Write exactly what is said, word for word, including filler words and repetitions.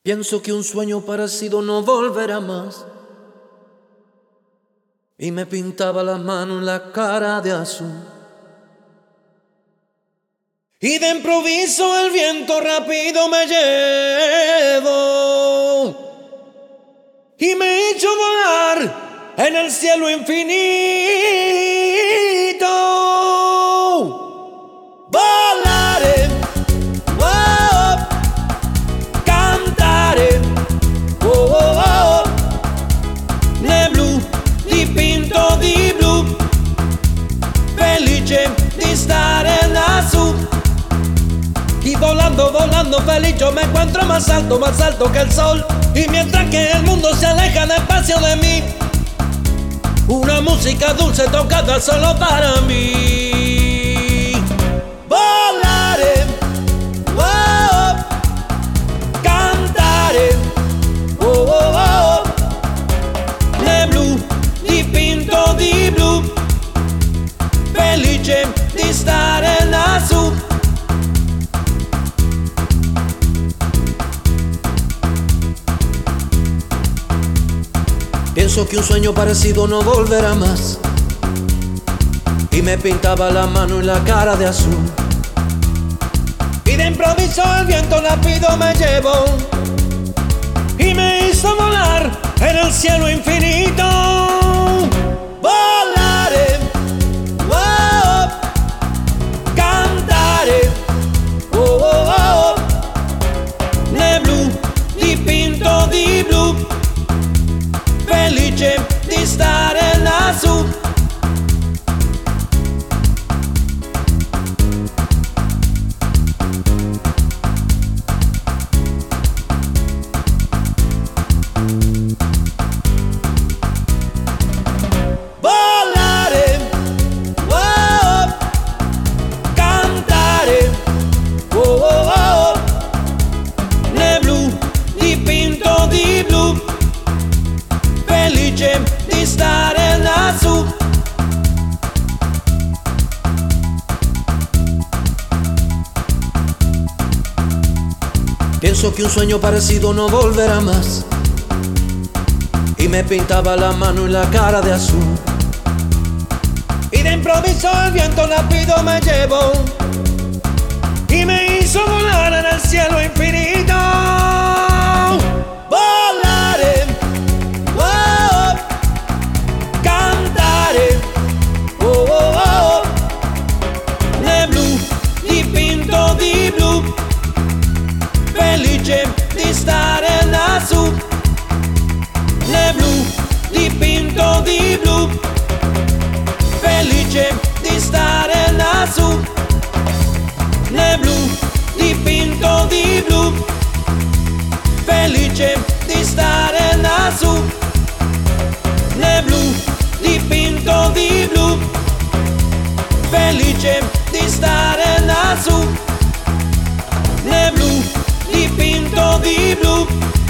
Pienso que un sueño parecido no volverá más. Y me pintaba la mano en la cara de azul. Y de improviso el viento rápido me llevó y me hizo volar en el cielo infinito. Volaré, oh, cantaré, oh, oh, oh, ne blu, dipinto di blu, felice di stare lassù. Y volando, volando feliz yo me encuentro más alto, más alto que el sol. Y mientras que el mundo se aleja despacio de mí, una música dulce tocada solo para mí. Volaré, oh, cantaré, oh, oh, oh, ne blu, dipinto di blu, felice di stare lassù. Pienso que un sueño parecido no volverá más. Y me pintaba la mano y la cara de azul. Y de improviso el viento rápido me llevó y me hizo volar en el cielo infinito. Volaré, oh, cantaré, oh, oh, oh, ne blu, dipinto di blu, felice di stare lassù. Volare, oh, cantare, oh, oh, oh, ne blu, dipinto di blu, felice di stare lassù. Pienso que un sueño parecido no volverá más. Y me pintaba la mano y la cara de azul. Y de improviso el viento rápido me llevó y me hizo volar en el cielo infinito. Volaré, oh, cantaré, oh, oh, oh, ne blu, dipinto di blu, felice di stare lassù. Ne blu, dipinto di blu, felice di stare lassù. Ne blu, dipinto di blu, felice di stare lassù. Ne blu, dipinto di blu, felice di stare lassù. Ne blu, dipinto di blu,